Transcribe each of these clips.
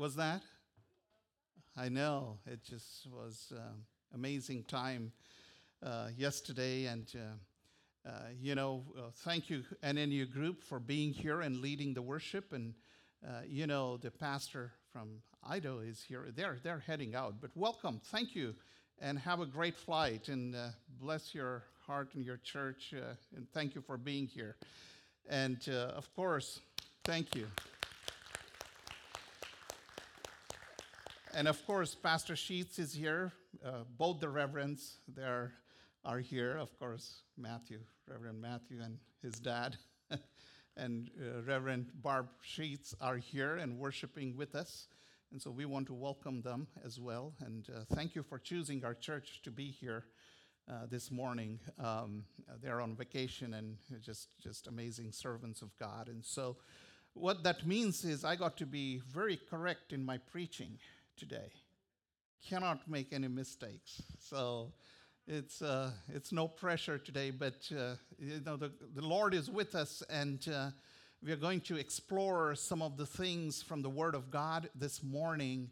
was that? I know. It just was amazing time yesterday. And, thank you, NNU Group, for being here and leading the worship. And, the pastor from Idaho is here. They're heading out. But welcome. Thank you. And have a great flight. And bless your heart and your church. And thank you for being here. And, of course, thank you. And of course, Pastor Sheets is here. Both the reverends are here. Of course, Reverend Matthew and his dad, and Reverend Barb Sheets are here and worshiping with us. And so we want to welcome them as well. And thank you for choosing our church to be here this morning. They're on vacation and just amazing servants of God. And so what that means is I got to be very correct in my preaching today. Cannot make any mistakes. So it's no pressure today, but the Lord is with us, and we are going to explore some of the things from the Word of God this morning.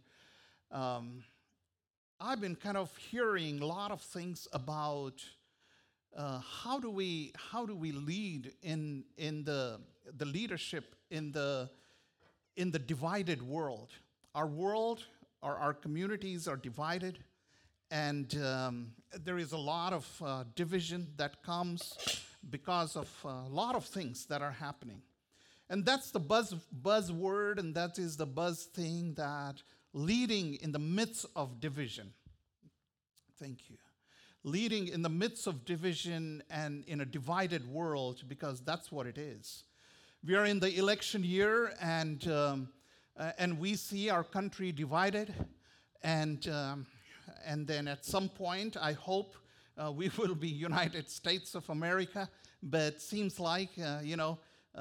I've been kind of hearing a lot of things about how do we lead in the leadership in the divided world. Our communities are divided, and there is a lot of division that comes because of a lot of things that are happening. And that's the buzzword, and that is the buzz thing, that leading in the midst of division. Thank you. Leading in the midst of division and in a divided world, because that's what it is. We are in the election year, and we see our country divided, and then at some point, I hope we will be United States of America. But seems like there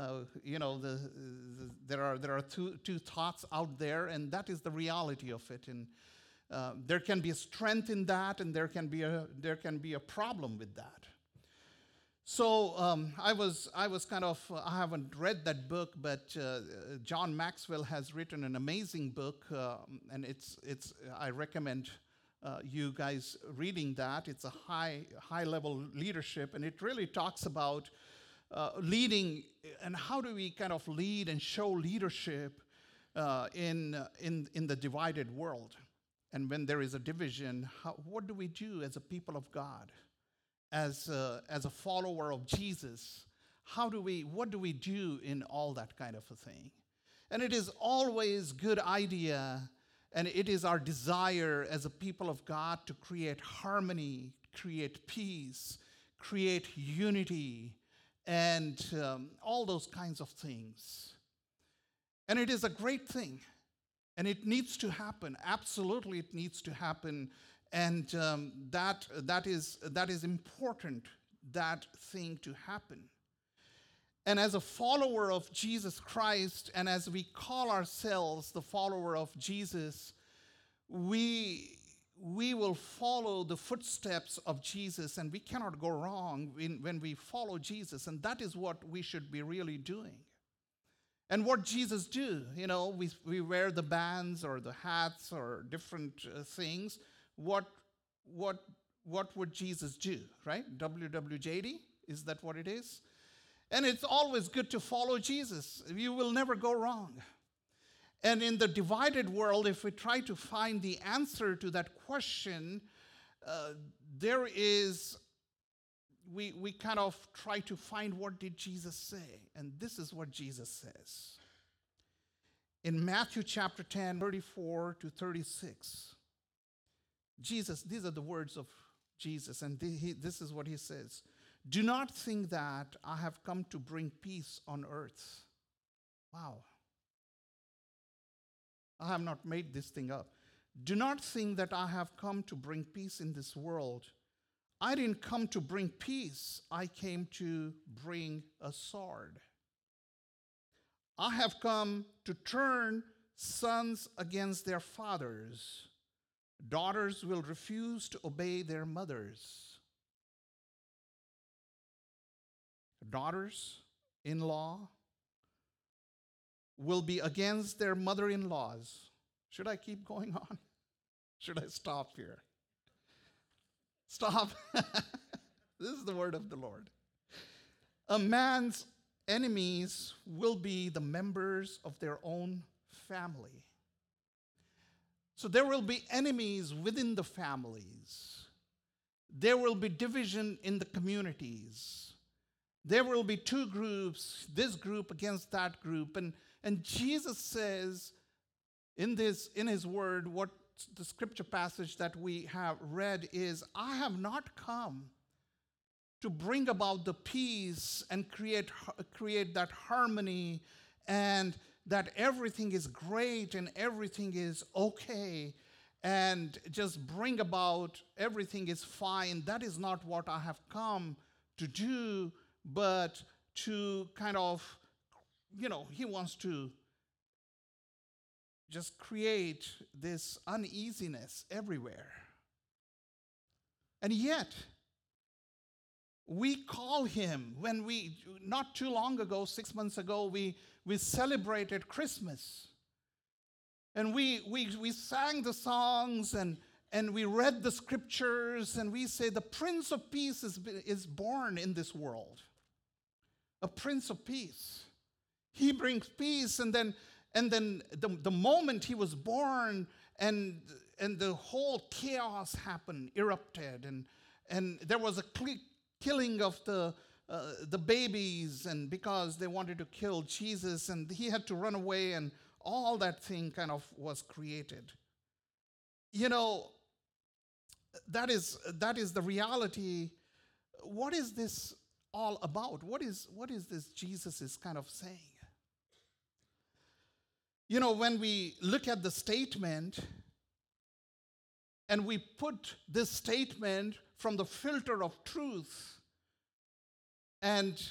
are two thoughts out there, and that is the reality of it. And there can be a strength in that, and there can be a problem with that. So I haven't read that book, but John Maxwell has written an amazing book, and I recommend you guys reading that. It's a high level leadership, and it really talks about leading and how do we kind of lead and show leadership in the divided world. And when there is a division, what do we do as a people of God? As a follower of Jesus, what do we do in all that kind of a thing? And it is always good idea, and it is our desire as a people of God to create harmony, create peace, create unity, and all those kinds of things. And it is a great thing, and it needs to happen. Absolutely, it needs to happen. And that is important, that thing to happen. And as a follower of Jesus Christ, and as we call ourselves the follower of Jesus, we will follow the footsteps of Jesus, and we cannot go wrong when we follow Jesus. And that is what we should be really doing. And what Jesus do, we wear the bands or the hats or different things. What would Jesus do, right? WWJD, is that what it is? And it's always good to follow Jesus. You will never go wrong. And in the divided world, if we try to find the answer to that question, we kind of try to find, what did Jesus say? And this is what Jesus says. In Matthew chapter 10, 34 to 36, these are the words of Jesus, and this is what he says. Do not think that I have come to bring peace on earth. Wow. I have not made this thing up. Do not think that I have come to bring peace in this world. I didn't come to bring peace. I came to bring a sword. I have come to turn sons against their fathers. Daughters will refuse to obey their mothers. Daughters-in-law will be against their mother-in-laws. Should I keep going on? Should I stop here? Stop. This is the word of the Lord. A man's enemies will be the members of their own family. So there will be enemies within the families. There will be division in the communities. There will be two groups, this group against that group. And Jesus says in his word, what the scripture passage that we have read is, I have not come to bring about the peace and create that harmony and that everything is great and everything is okay and just bring about everything is fine. That is not what I have come to do, but to kind of, he wants to just create this uneasiness everywhere. And yet, we call him, when we, not too long ago, 6 months ago, we celebrated Christmas. And we sang the songs and we read the scriptures and we say the Prince of Peace is born in this world. A Prince of Peace. He brings peace, and then the moment he was born and the whole chaos happened, erupted, and there was a killing of the babies, and because they wanted to kill Jesus, and he had to run away, and all that thing kind of was created. That is the reality. What is this all about? What is this Jesus is kind of saying? When we look at the statement and we put this statement from the filter of truth and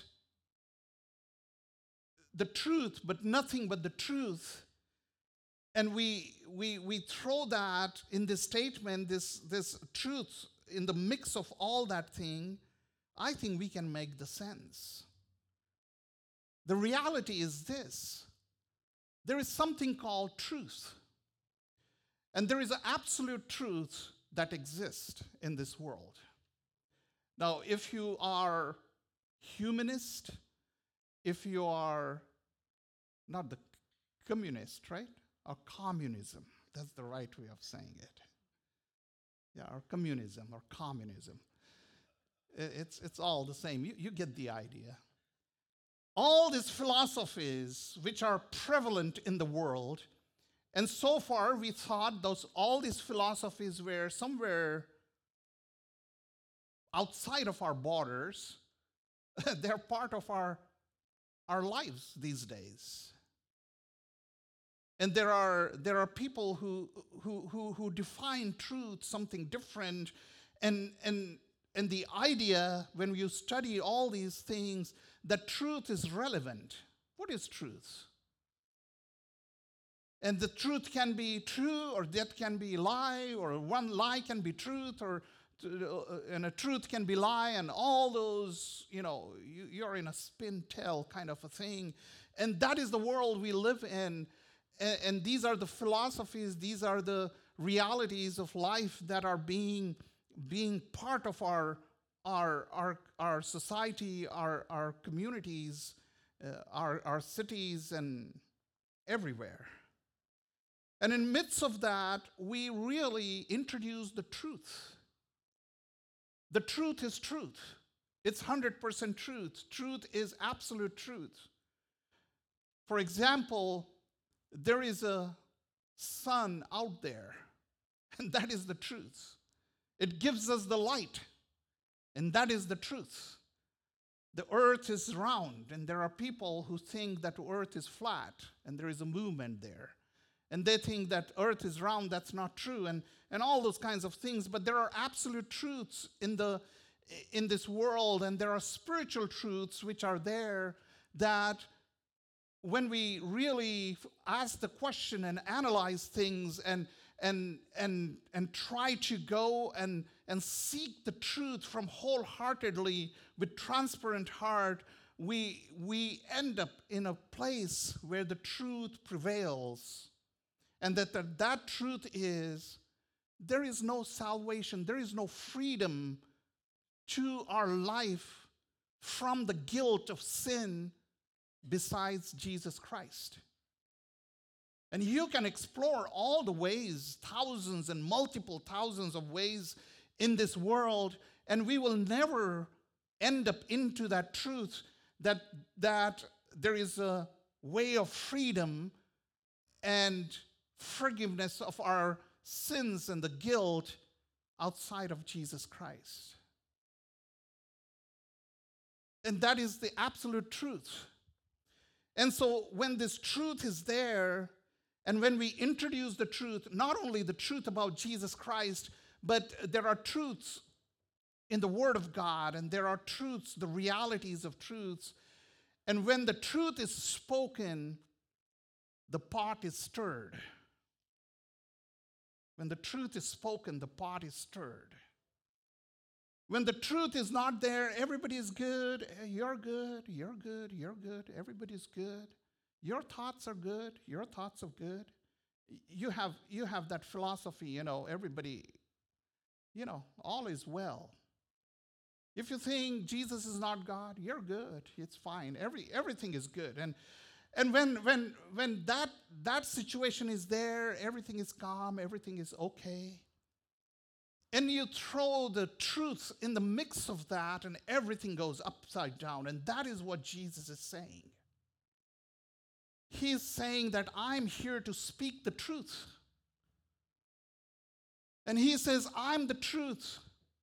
the truth, but nothing but the truth, and we throw that in this statement, this truth in the mix of all that thing, I think we can make the sense. The reality is this. There is something called truth. And there is an absolute truth that exists in this world. Now, if you are humanist, if you are not the communist, right? Or communism, that's the right way of saying it. Yeah, or communism or communism. It's all the same. You get the idea. All these philosophies which are prevalent in the world, and so far we thought all these philosophies were somewhere outside of our borders. They're part of our lives these days. And there are people who define truth something different, and the idea, when you study all these things, that truth is relevant. What is truth? And the truth can be true, or that can be lie, or one lie can be truth, and a truth can be lie, and all those, you're in a spin-tail kind of a thing. And that is the world we live in. And these are the philosophies, these are the realities of life that are being part of our society, our communities, our cities, and everywhere. And in the midst of that, we really introduce the truth. The truth is truth. It's 100% truth. Truth is absolute truth. For example, there is a sun out there, and that is the truth. It gives us the light, and that is the truth. The earth is round, and there are people who think that the earth is flat, and there is a movement there. And they think that earth is round, that's not true, and all those kinds of things. But there are absolute truths in this world, and there are spiritual truths which are there that when we really ask the question and analyze things and try to go and seek the truth from wholeheartedly with transparent heart, we end up in a place where the truth prevails. And that truth is there is no salvation, there is no freedom to our life from the guilt of sin besides Jesus Christ. And you can explore all the ways, thousands and multiple thousands of ways in this world, and we will never end up into that truth that there is a way of freedom and forgiveness of our sins and the guilt outside of Jesus Christ. And that is the absolute truth. And so when this truth is there, and when we introduce the truth, not only the truth about Jesus Christ, but there are truths in the Word of God, and there are truths, the realities of truths. And when the truth is spoken, the pot is stirred. When the truth is spoken, the pot is stirred. When the truth is not there, everybody is good. You're good, you're good, you're good. Everybody's good. Your thoughts are good. Your thoughts are good. You have that philosophy, everybody, all is well. If you think Jesus is not God, you're good. It's fine. Everything is good. And when that situation is there, everything is calm, everything is okay. And you throw the truth in the mix of that, and everything goes upside down. And that is what Jesus is saying. He's saying that I'm here to speak the truth. And he says, I'm the truth.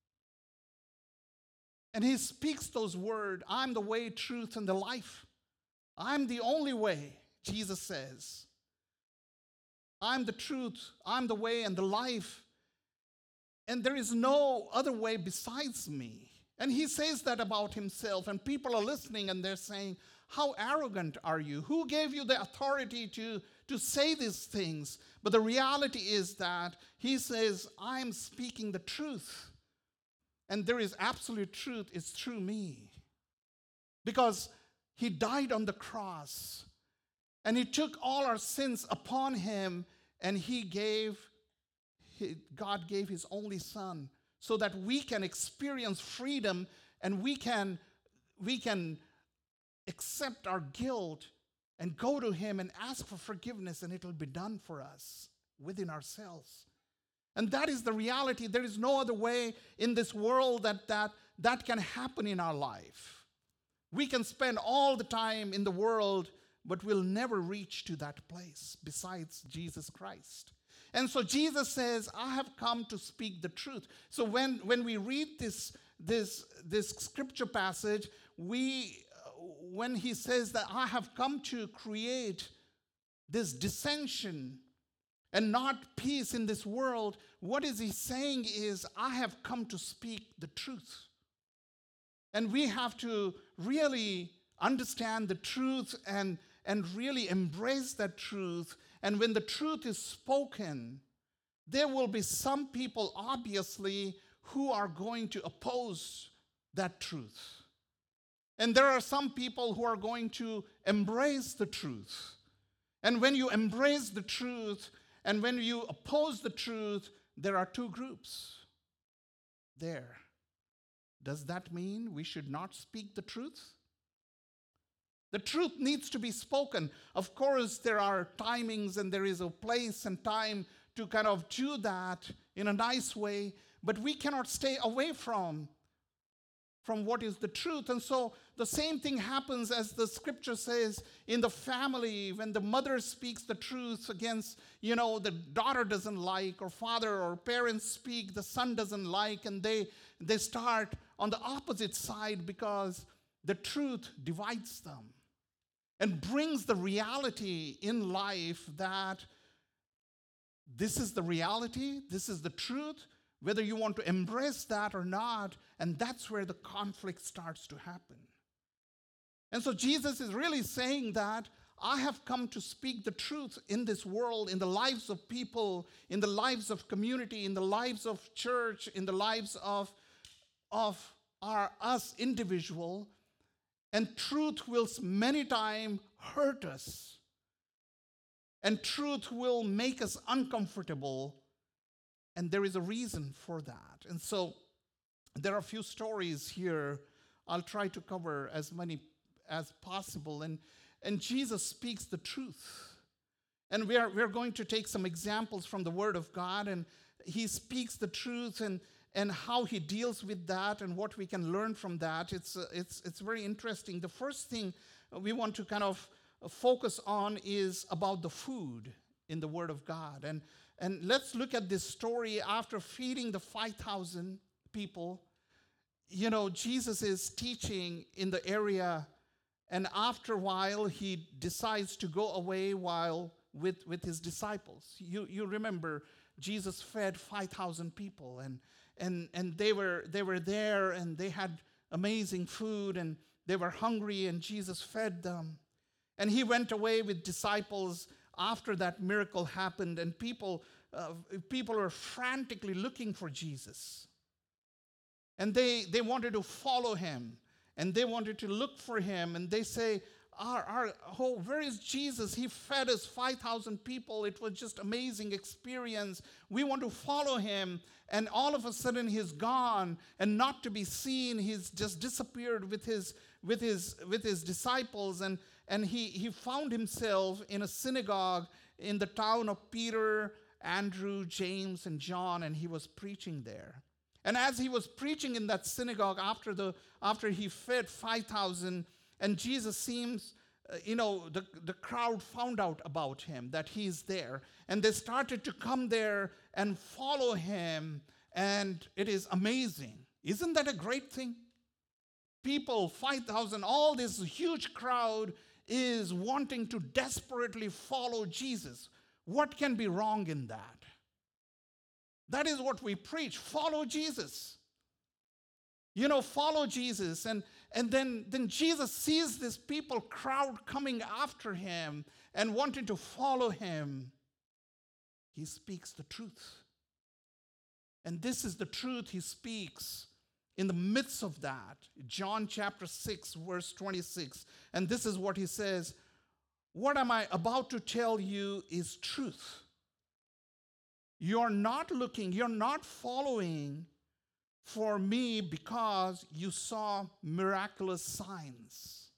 And he speaks those words, I'm the way, truth, and the life. I'm the only way, Jesus says. I'm the truth, I'm the way and the life. And there is no other way besides me. And he says that about himself, and people are listening and they're saying, how arrogant are you? Who gave you the authority to say these things? But the reality is that he says, I'm speaking the truth. And there is absolute truth. It's through me. Because he died on the cross. And he took all our sins upon him. And God gave his only son so that we can experience freedom, and we can accept our guilt and go to him and ask for forgiveness, and it will be done for us within ourselves. And that is the reality. There is no other way in this world that can happen in our life. We can spend all the time in the world, but we'll never reach to that place besides Jesus Christ. And so Jesus says, I have come to speak the truth. So when we read this scripture passage, when he says that I have come to create this dissension and not peace in this world, what is he saying is, I have come to speak the truth. And we have to really understand the truth and really embrace that truth. And when the truth is spoken, there will be some people, obviously, who are going to oppose that truth. And there are some people who are going to embrace the truth. And when you embrace the truth and when you oppose the truth, there are two groups there. Does that mean we should not speak the truth? The truth needs to be spoken. Of course, there are timings and there is a place and time to kind of do that in a nice way, but we cannot stay away from what is the truth. And so the same thing happens, as the scripture says, in the family, when the mother speaks the truth against, the daughter doesn't like, or father or parents speak, the son doesn't like, and they start on the opposite side because the truth divides them and brings the reality in life that this is the reality, this is the truth, whether you want to embrace that or not, and that's where the conflict starts to happen. And so Jesus is really saying that I have come to speak the truth in this world, in the lives of people, in the lives of community, in the lives of church, in the lives of us individual. And truth will many times hurt us. and truth will make us uncomfortable, and there is a reason for that. And so there are a few stories here. I'll try to cover as many as possible. And Jesus speaks the truth. And we're going to take some examples from the Word of God, and he speaks the truth and how he deals with that and what we can learn from that. It's very interesting. The first thing we want to kind of focus on is about the food in the Word of God. And let's look at this story after feeding the 5,000 people. You know, Jesus is teaching in the area, and after a while, he decides to go away while with his disciples. You remember Jesus fed 5,000 people, and they were there, and they had amazing food, and they were hungry, and Jesus fed them. And he went away with disciples after that miracle happened, and people are frantically looking for Jesus. And they wanted to follow him, and they wanted to look for him, and they say, where is Jesus? He fed us 5,000 people. It was just amazing experience. We want to follow him. And all of a sudden he's gone and not to be seen. He's just disappeared with his disciples. And he found himself in a synagogue in the town of Peter, Andrew, James, and John, and he was preaching there. And as he was preaching in that synagogue after he fed 5,000, and Jesus seems, the crowd found out about him, that he's there. And they started to come there and follow him. And it is amazing. Isn't that a great thing? People, 5,000, all this huge crowd is wanting to desperately follow Jesus. What can be wrong in that? That is what we preach. Follow Jesus. Follow Jesus. And then Jesus sees this crowd coming after him and wanting to follow him. He speaks the truth. And this is the truth he speaks in the midst of that. John chapter 6, verse 26. And this is what he says. What am I about to tell you is truth. You're not following for me because you saw miraculous signs.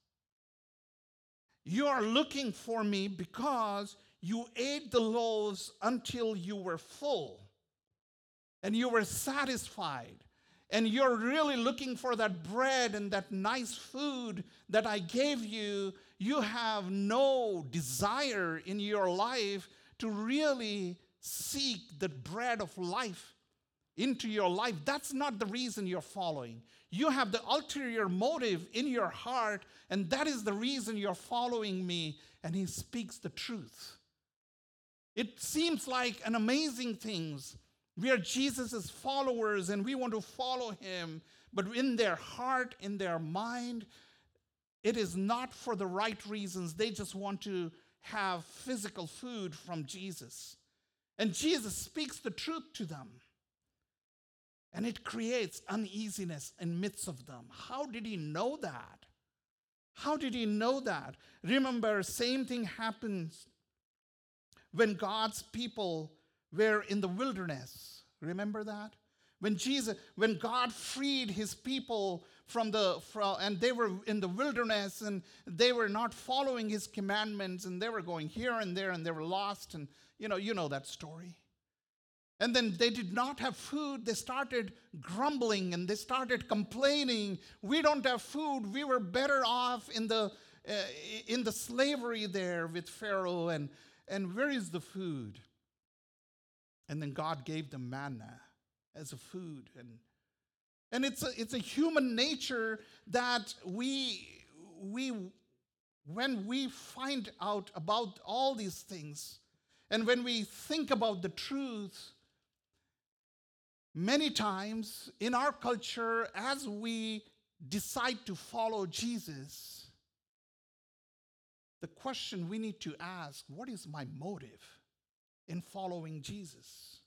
You are looking for me because you ate the loaves until you were full and you were satisfied. And you're really looking for that bread and that nice food that I gave you. You have no desire in your life to really seek the bread of life into your life. That's not the reason you're following. You have the ulterior motive in your heart, and that is the reason you're following me. And he speaks the truth. It seems like an amazing thing. We are Jesus' followers, and we want to follow him. But in their heart, in their mind, it is not for the right reasons. They just want to have physical food from Jesus. And Jesus speaks the truth to them. And it creates uneasiness in midst of them. How did he know that? How did he know that? Remember, same thing happens when God's people were in the wilderness. Remember that? When God freed his people and they were in the wilderness, and they were not following his commandments, and they were going here and there, and they were lost, and you know that story. And then they did not have food. They started grumbling and they started complaining. We don't have food. We were better off in the slavery there with Pharaoh. And where is the food? And then God gave them manna as a food. And it's a human nature that when we find out about all these things, and when we think about the truth, many times in our culture, as we decide to follow Jesus, the question we need to ask, what is my motive in following Jesus?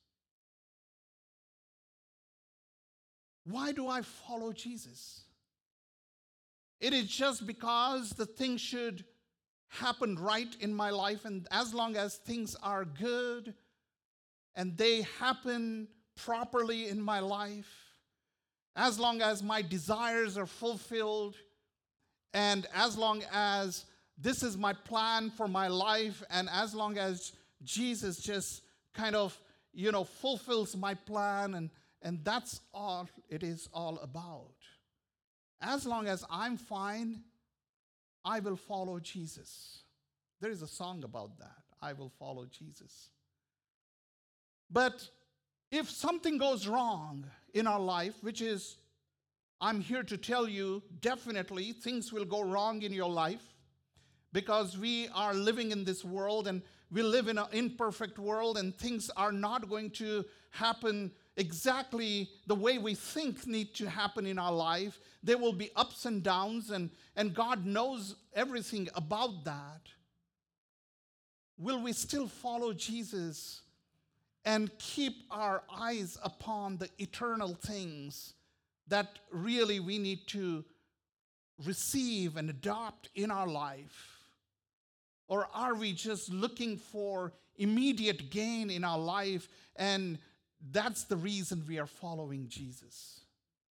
Why do I follow Jesus? It is just because the thing should happen right in my life, and as long as things are good and they happen properly in my life, as long as my desires are fulfilled, and as long as this is my plan for my life, and as long as Jesus just kind of, fulfills my plan, and that's all it is all about. As long as I'm fine, I will follow Jesus. There is a song about that. I will follow Jesus. But if something goes wrong in our life, which is, I'm here to tell you, definitely things will go wrong in your life because we are living in this world and we live in an imperfect world, and things are not going to happen exactly the way we think need to happen in our life. There will be ups and downs, and God knows everything about that. Will we still follow Jesus and keep our eyes upon the eternal things that really we need to receive and adopt in our life? Or are we just looking for immediate gain in our life, and that's the reason we are following Jesus?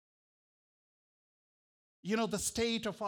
The state of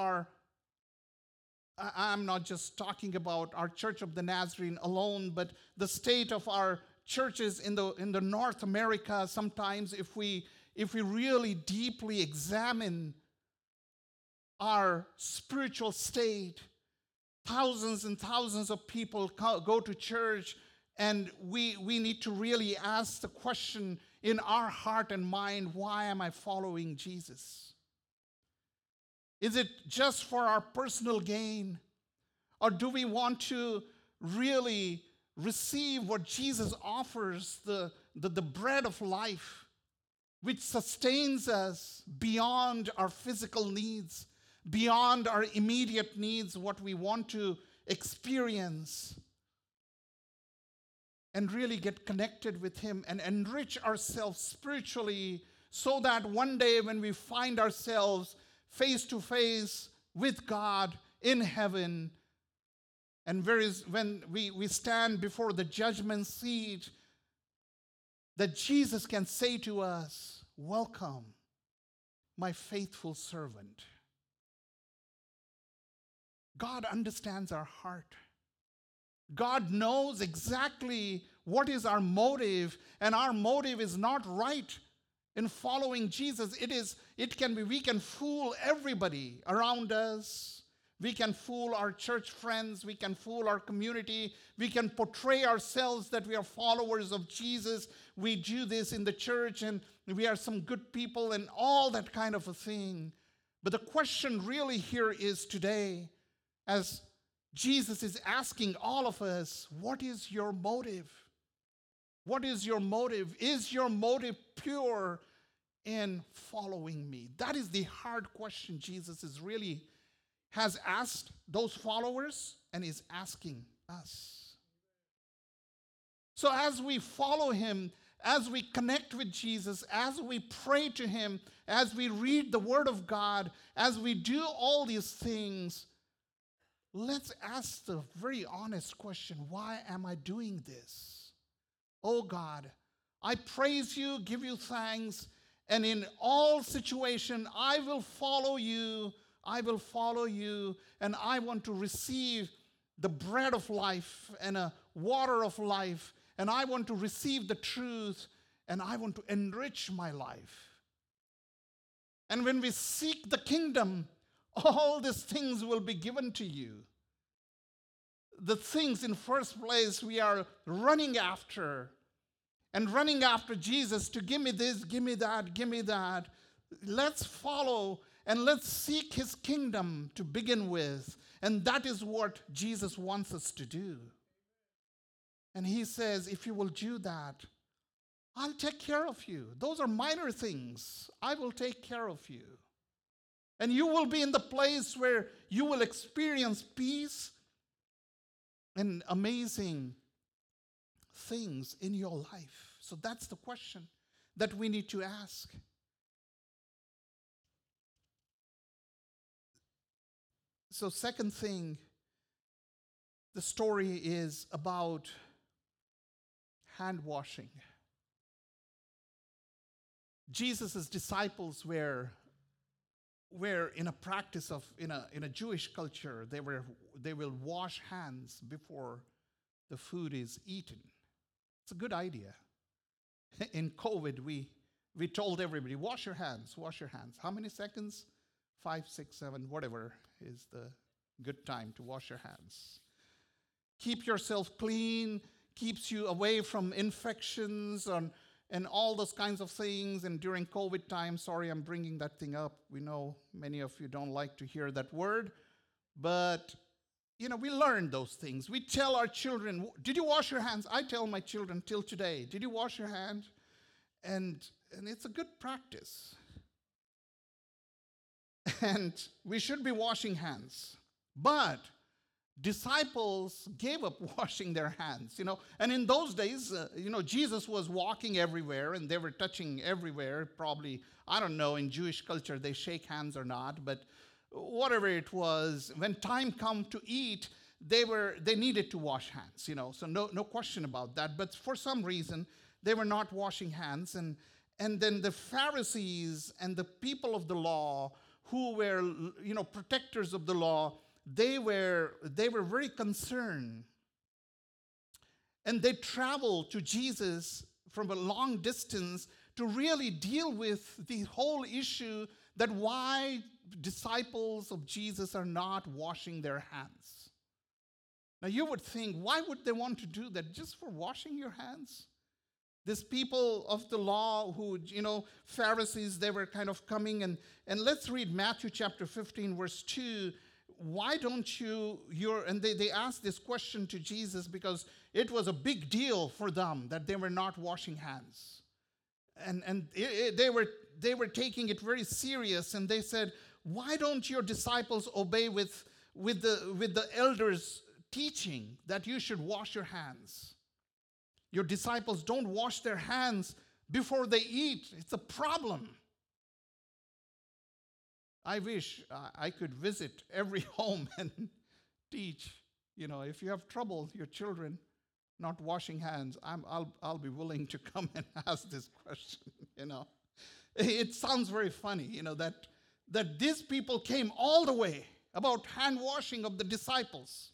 I'm not just talking about our Church of the Nazarene alone, but the state of our churches in the North America, sometimes if we really deeply examine our spiritual state, thousands and thousands of people go to church, and we need to really ask the question in our heart and mind, why am I following Jesus? Is it just for our personal gain? Or do we want to really receive what Jesus offers, the bread of life, which sustains us beyond our physical needs, beyond our immediate needs, what we want to experience, and really get connected with Him and enrich ourselves spiritually, so that one day when we find ourselves face to face with God in heaven, and when we stand before the judgment seat, that Jesus can say to us, "Welcome, my faithful servant." God understands our heart. God knows exactly what is our motive, and our motive is not right in following Jesus. We can fool everybody around us. We can fool our church friends. We can fool our community. We can portray ourselves that we are followers of Jesus. We do this in the church, and we are some good people and all that kind of a thing. But the question really here is today, as Jesus is asking all of us, what is your motive? What is your motive? Is your motive pure in following me? That is the hard question Jesus has asked those followers and is asking us. So as we follow Him, as we connect with Jesus, as we pray to Him, as we read the Word of God, as we do all these things, let's ask the very honest question, why am I doing this? Oh God, I praise you, give you thanks, and in all situation, I will follow you. I will follow you, and I want to receive the bread of life and a water of life, and I want to receive the truth, and I want to enrich my life. And when we seek the kingdom, all these things will be given to you. The things in first place we are running after Jesus to give me this, give me that, give me that. Let's follow and let's seek His kingdom to begin with. And that is what Jesus wants us to do. And He says, if you will do that, I'll take care of you. Those are minor things. I will take care of you. And you will be in the place where you will experience peace and amazing things in your life. So that's the question that we need to ask. So second thing The story is about hand washing. Jesus' disciples were in a practice of, in a Jewish culture, they will wash hands before the food is eaten. It's a good idea. In COVID, we told everybody, wash your hands, wash your hands. How many seconds? 5, 6, 7, whatever is the good time to wash your hands. Keep yourself clean, keeps you away from infections and all those kinds of things. And during COVID time, sorry, I'm bringing that thing up. We know many of you don't like to hear that word, but we learned those things. We tell our children, did you wash your hands? I tell my children till today, did you wash your hand? And it's a good practice. And we should be washing hands. But disciples gave up washing their hands, And in those days, Jesus was walking everywhere and they were touching everywhere. Probably, I don't know, in Jewish culture, they shake hands or not. But whatever it was, when time come to eat, they needed to wash hands, So no question about that. But for some reason, they were not washing hands. And then the Pharisees and the people of the law who were, protectors of the law, they were very concerned. And they traveled to Jesus from a long distance to really deal with the whole issue that why disciples of Jesus are not washing their hands. Now you would think, why would they want to do that? Just for washing your hands? These people of the law who, Pharisees, they were kind of coming and let's read Matthew chapter 15, verse 2. Why don't and they asked this question to Jesus because it was a big deal for them that they were not washing hands. And they were taking it very serious, and they said, why don't your disciples obey with the elders' teaching that you should wash your hands? Your disciples don't wash their hands before they eat. It's a problem. I wish I could visit every home and teach. If you have trouble, your children not washing hands, I'll be willing to come and ask this question. It sounds very funny, that these people came all the way about hand washing of the disciples,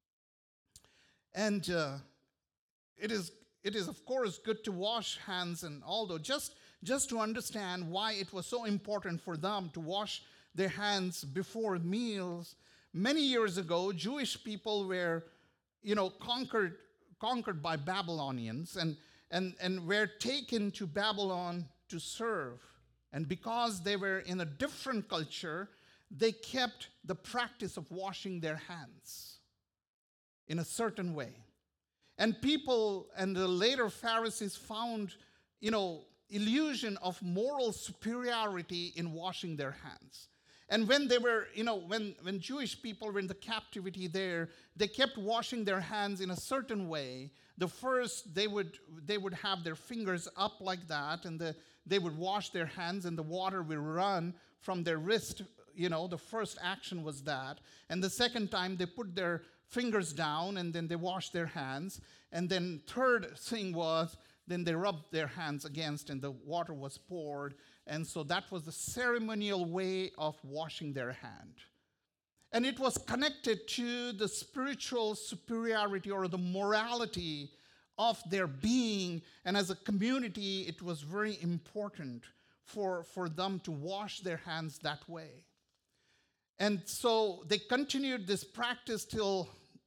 and it is of course good to wash hands, and although just to understand why it was so important for them to wash their hands before meals. Many years ago, Jewish people were, conquered by Babylonians and were taken to Babylon to serve. And because they were in a different culture, they kept the practice of washing their hands in a certain way. And people and the later Pharisees found, illusion of moral superiority in washing their hands. And when they were, when Jewish people were in the captivity there, they kept washing their hands in a certain way. The first, they would have their fingers up like that, and they would wash their hands, and the water would run from their wrist. The first action was that. And the second time, they put their fingers down, and then they washed their hands. And then third thing was, then they rubbed their hands against, and the water was poured. And so that was the ceremonial way of washing their hand. And it was connected to the spiritual superiority or the morality of their being. And as a community, it was very important for them to wash their hands that way. And so they continued this practice till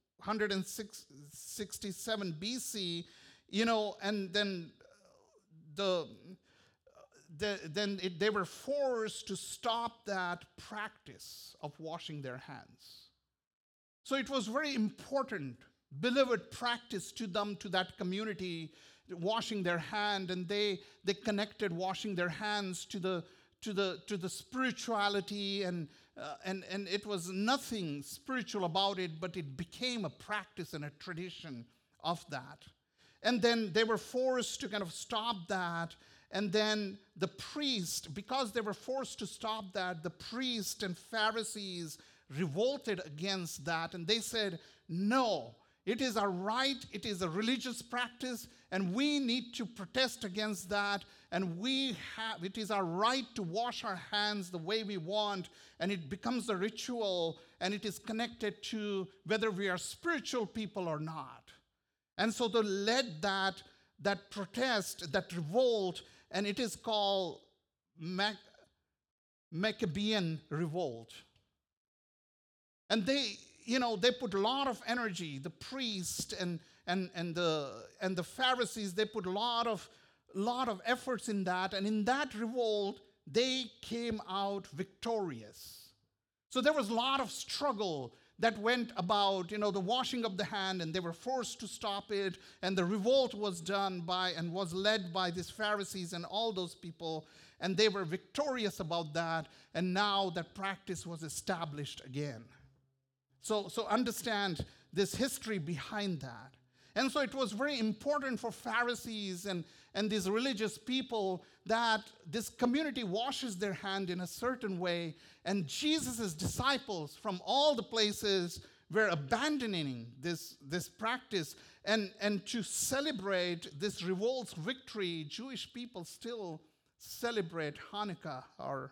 167 BC, and then they were forced to stop that practice of washing their hands. So it was very important, beloved practice to them, to that community, washing their hand, and they connected washing their hands to the spirituality, and it was nothing spiritual about it, but it became a practice and a tradition of that. And then they were forced to kind of stop that. And then the priest, because they were forced to stop that, the priest and Pharisees revolted against that, and they said, no, it is our right, it is a religious practice, and we need to protest against that, and it is our right to wash our hands the way we want, and it becomes a ritual, and it is connected to whether we are spiritual people or not. And so they led that protest, that revolt, and it is called Maccabean revolt. And they put a lot of energy, the priests and the Pharisees, they put a lot of efforts in that, and in that revolt, they came out victorious. So there was a lot of struggle that went about, the washing of the hand, and they were forced to stop it, and the revolt was done by and was led by these Pharisees and all those people, and they were victorious about that, and now that practice was established again. So understand this history behind that. And so it was very important for Pharisees and these religious people that this community washes their hand in a certain way. And Jesus' disciples from all the places were abandoning this practice. And to celebrate this revolt's victory, Jewish people still celebrate Hanukkah, or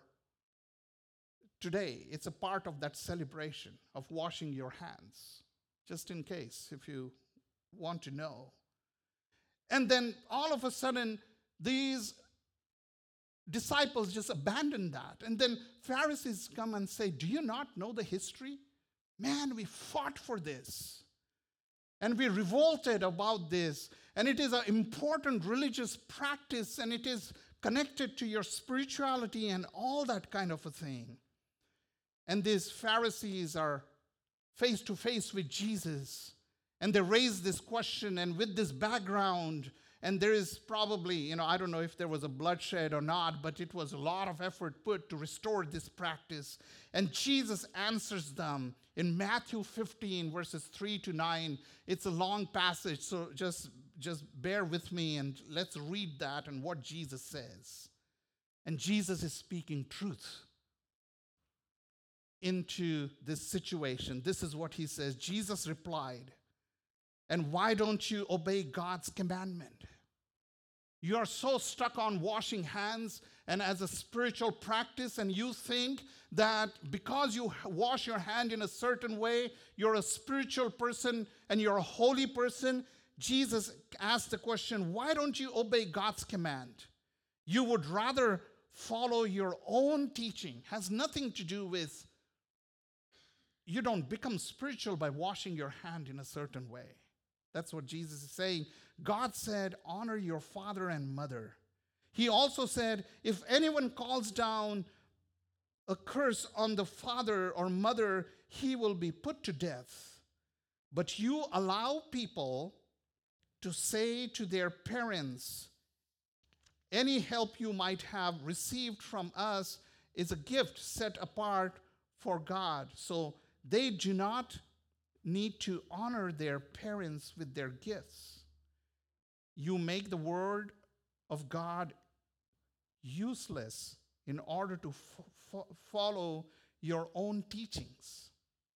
today. It's a part of that celebration of washing your hands, just in case, if you want to know. And then all of a sudden, these disciples just abandon that. And then Pharisees come and say, do you not know the history? Man, we fought for this. And we revolted about this. And it is an important religious practice, and it is connected to your spirituality and all that kind of a thing. And these Pharisees are face to face with Jesus. And they raise this question, and with this background, and there is probably, I don't know if there was a bloodshed or not, but it was a lot of effort put to restore this practice. And Jesus answers them in Matthew 15, verses 3-9. It's a long passage, so just bear with me, and let's read that and what Jesus says. And Jesus is speaking truth into this situation. This is what he says. Jesus replied, and why don't you obey God's commandment? You are so stuck on washing hands and as a spiritual practice, and you think that because you wash your hand in a certain way, you're a spiritual person and you're a holy person. Jesus asked the question, why don't you obey God's command? You would rather follow your own teaching. Has nothing to do with, you don't become spiritual by washing your hand in a certain way. That's what Jesus is saying. God said, honor your father and mother. He also said, if anyone calls down a curse on the father or mother, he will be put to death. But you allow people to say to their parents, any help you might have received from us is a gift set apart for God. So they do not need to honor their parents with their gifts. You make the word of God useless in order to follow your own teachings.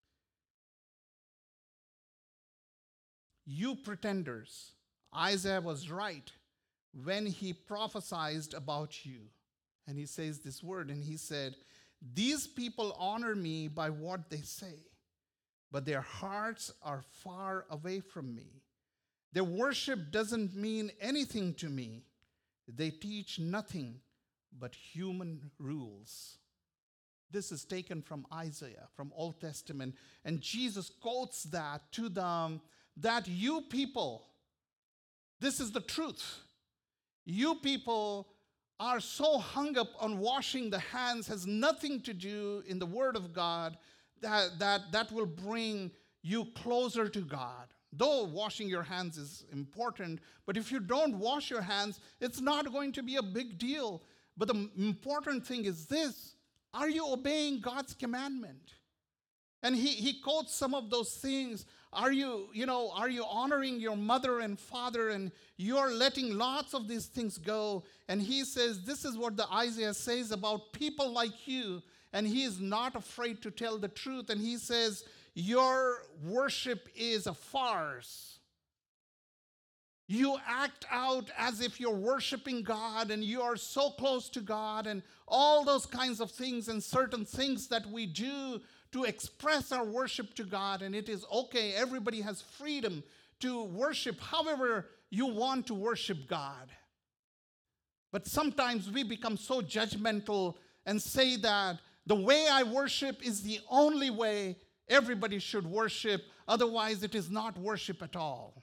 You pretenders, Isaiah was right when he prophesied about you. And he says this word, and he said, these people honor me by what they say, but their hearts are far away from me. Their worship doesn't mean anything to me. They teach nothing but human rules. This is taken from Isaiah, from Old Testament. And Jesus quotes that to them, that you people, this is the truth. You people are so hung up on washing the hands, has nothing to do in the Word of God, that will bring you closer to God. Though washing your hands is important, but if you don't wash your hands, it's not going to be a big deal. But the important thing is this: are you obeying God's commandment? And he quotes some of those things. Are you honoring your mother and father, and you're letting lots of these things go? And he says, this is what the Isaiah says about people like you. and he is not afraid to tell the truth. And he says, your worship is a farce. You act out as if you're worshiping God and you are so close to God, and all those kinds of things and certain things that we do to express our worship to God. And it is okay. Everybody has freedom to worship however you want to worship God. But sometimes we become so judgmental and say that the way I worship is the only way everybody should worship. Otherwise, it is not worship at all.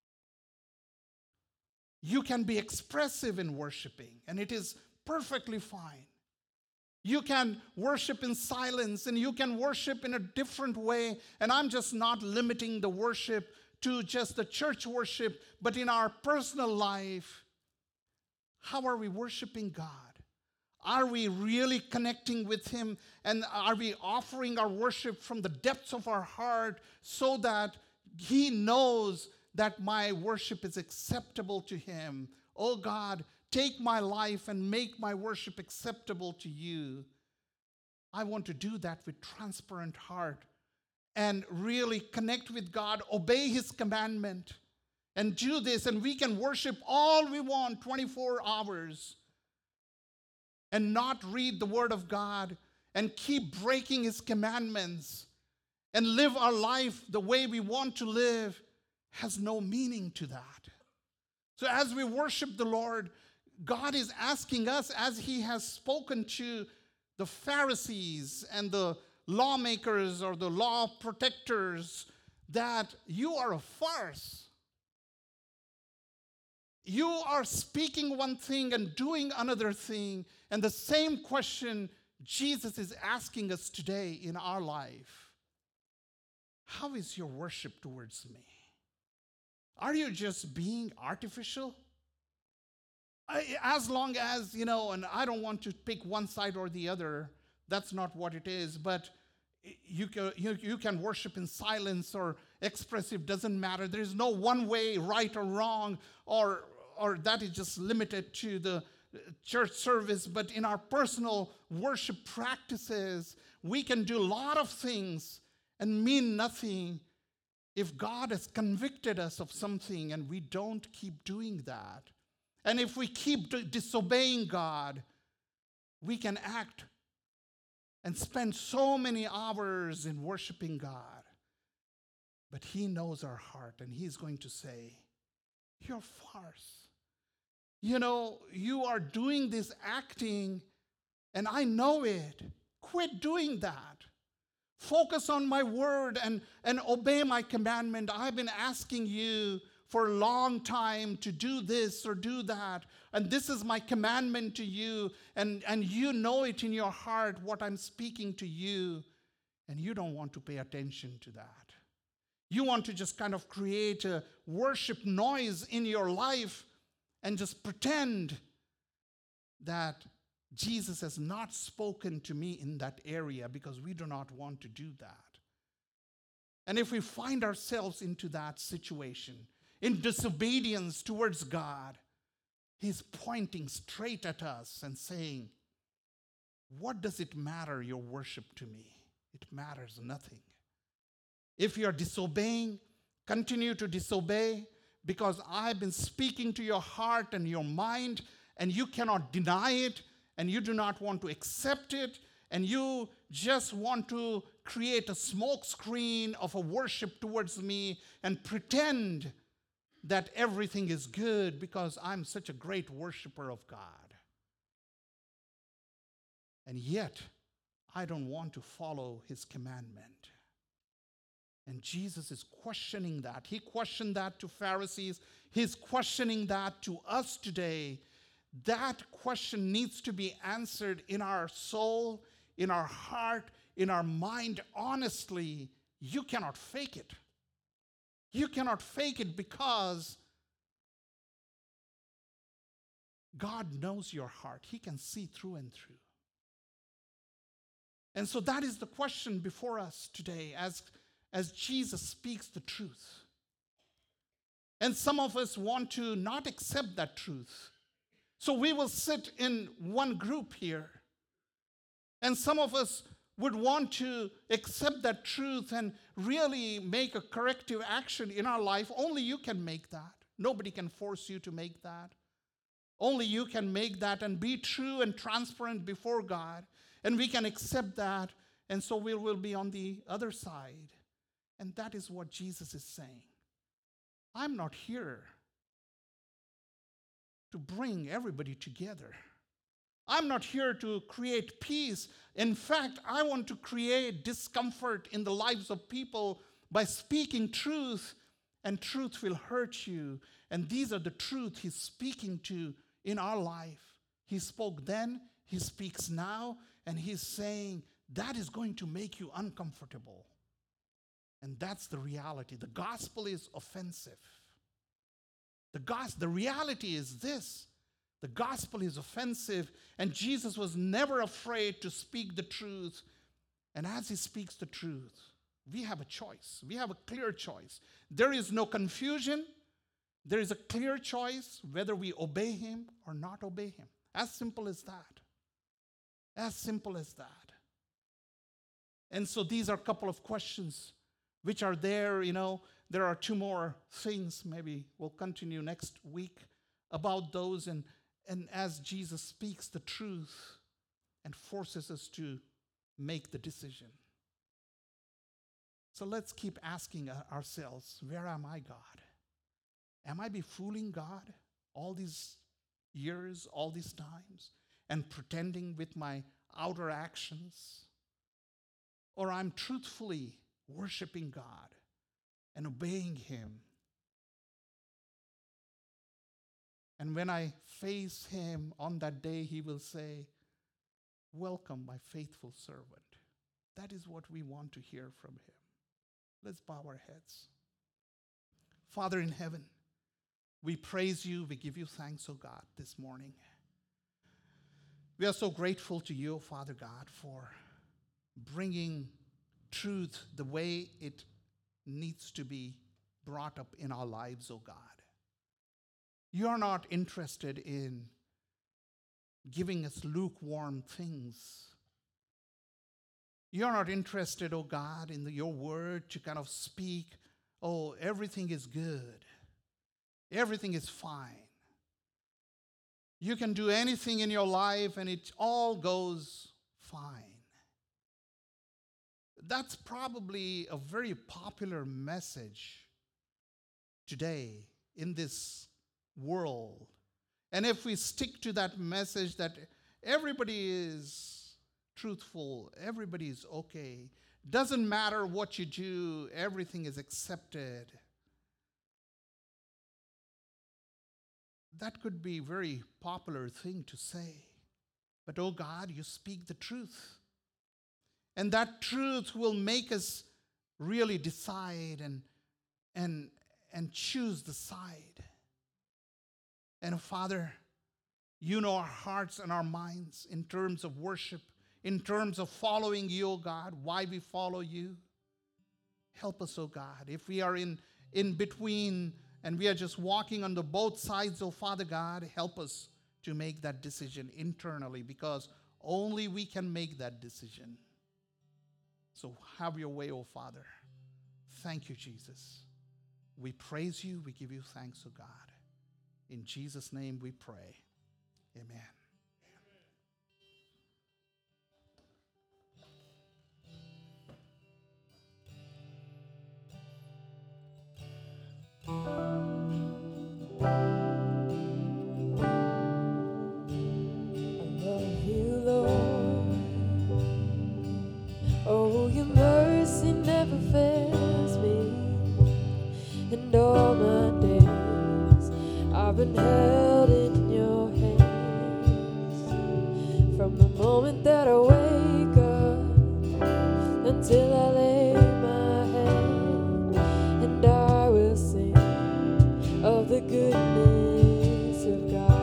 You can be expressive in worshiping, and it is perfectly fine. You can worship in silence, and you can worship in a different way. And I'm just not limiting the worship to just the church worship, but in our personal life. How are we worshiping God? Are we really connecting with him? And are we offering our worship from the depths of our heart so that he knows that my worship is acceptable to him? Oh God, take my life and make my worship acceptable to you. I want to do that with transparent heart and really connect with God, obey his commandment, and do this. And we can worship all we want 24 hours and not read the word of God and keep breaking his commandments and live our life the way we want to live has no meaning to that. So as we worship the Lord, God is asking us, as he has spoken to the Pharisees and the lawmakers or the law protectors, that you are a farce. You are speaking one thing and doing another thing. And the same question Jesus is asking us today in our life. How is your worship towards me? Are you just being artificial? As long as, and I don't want to pick one side or the other, that's not what it is, but you can worship in silence or expressive, doesn't matter. There is no one way, right or wrong, or that is just limited to the church service. But in our personal worship practices, we can do a lot of things and mean nothing if God has convicted us of something and we don't keep doing that. And if we keep disobeying God, we can act and spend so many hours in worshiping God. But he knows our heart, and he's going to say, you're a farce. You are doing this acting, and I know it. Quit doing that. Focus on my word and obey my commandment. I've been asking you for a long time to do this or do that, and this is my commandment to you, and you know it in your heart what I'm speaking to you, and you don't want to pay attention to that. You want to just kind of create a worship noise in your life and just pretend that Jesus has not spoken to me in that area, because we do not want to do that. And if we find ourselves into that situation, in disobedience towards God, he's pointing straight at us and saying, what does it matter, your worship to me? It matters nothing. If you're disobeying, continue to disobey, because I've been speaking to your heart and your mind, and you cannot deny it, and you do not want to accept it, and you just want to create a smoke screen of a worship towards me and pretend that everything is good because I'm such a great worshiper of God. And yet, I don't want to follow his commandment. And Jesus is questioning that. He questioned that to Pharisees. He's questioning that to us today. That question needs to be answered in our soul, in our heart, in our mind, honestly. You cannot fake it. You cannot fake it, because God knows your heart. He can see through and through. And so that is the question before us today as Jesus speaks the truth. And some of us want to not accept that truth. So we will sit in one group here. And some of us would want to accept that truth and really make a corrective action in our life. Only you can make that. Nobody can force you to make that. Only you can make that and be true and transparent before God. And we can accept that. And so we will be on the other side. And that is what Jesus is saying. I'm not here to bring everybody together. I'm not here to create peace. In fact, I want to create discomfort in the lives of people by speaking truth, and truth will hurt you. And these are the truth he's speaking to in our life. He spoke then, he speaks now, and he's saying that is going to make you uncomfortable. And that's the reality. The gospel is offensive. The reality is this. The gospel is offensive, and Jesus was never afraid to speak the truth. And as he speaks the truth, we have a choice. We have a clear choice. There is no confusion. There is a clear choice whether we obey him or not obey him. As simple as that. As simple as that. And so these are a couple of questions which are there. There are two more things. Maybe we'll continue next week about those. And as Jesus speaks the truth and forces us to make the decision. So let's keep asking ourselves, where am I, God? Am I be fooling God all these years, all these times, and pretending with my outer actions? Or I'm truthfully worshiping God and obeying him? And when I face him on that day, he will say, welcome, my faithful servant. That is what we want to hear from him. Let's bow our heads. Father in heaven, we praise you. We give you thanks, oh God, this morning. We are so grateful to you, Father God, for bringing truth the way it needs to be brought up in our lives, oh God. You are not interested in giving us lukewarm things. You are not interested, oh God, in your word to kind of speak, oh, everything is good. Everything is fine. You can do anything in your life and it all goes fine. That's probably a very popular message today in this world. And if we stick to that message that everybody is truthful, everybody is okay, doesn't matter what you do, everything is accepted, that could be a very popular thing to say. But oh God, you speak the truth. And that truth will make us really decide and choose the side. And Father, you know our hearts and our minds in terms of worship, in terms of following you, oh God, why we follow you. Help us, oh God. If we are in between and we are just walking on the both sides, oh Father God, help us to make that decision internally, because only we can make that decision. So have your way, oh Father. Thank you, Jesus. We praise you. We give you thanks, oh God. In Jesus' name we pray. Amen. Oh, your mercy never fails me, and all my days I've been held in your hands. From the moment that I wake up until I lay my head, and I will sing of the goodness of God.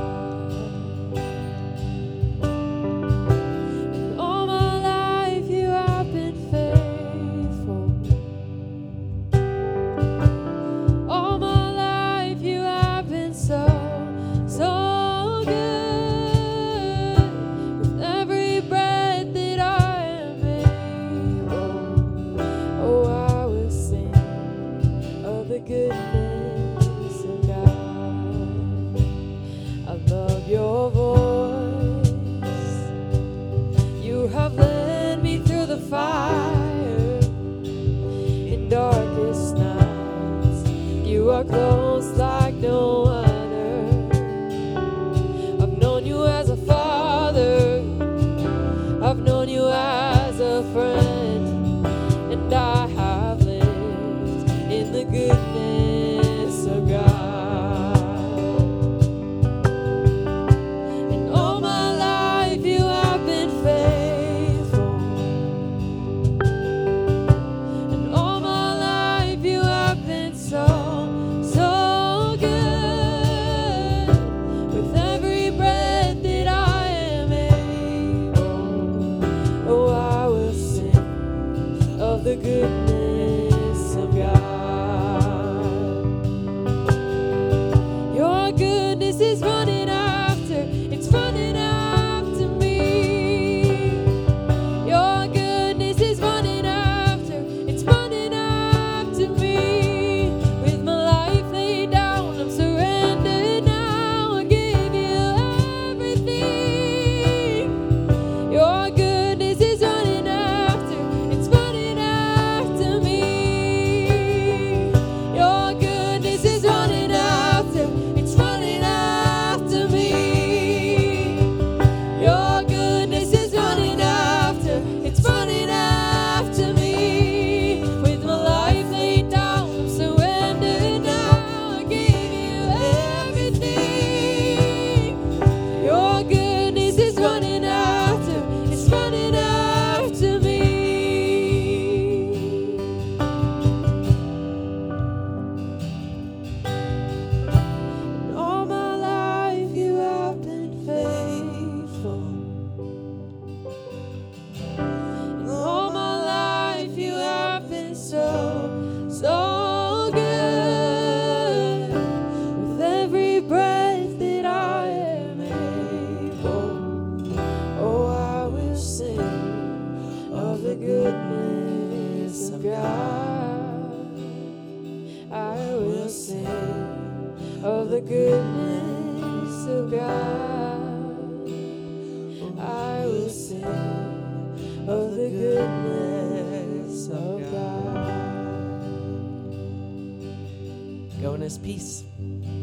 So good. With every breath that of the goodness of God. I will sing of the goodness of God. Go in his peace.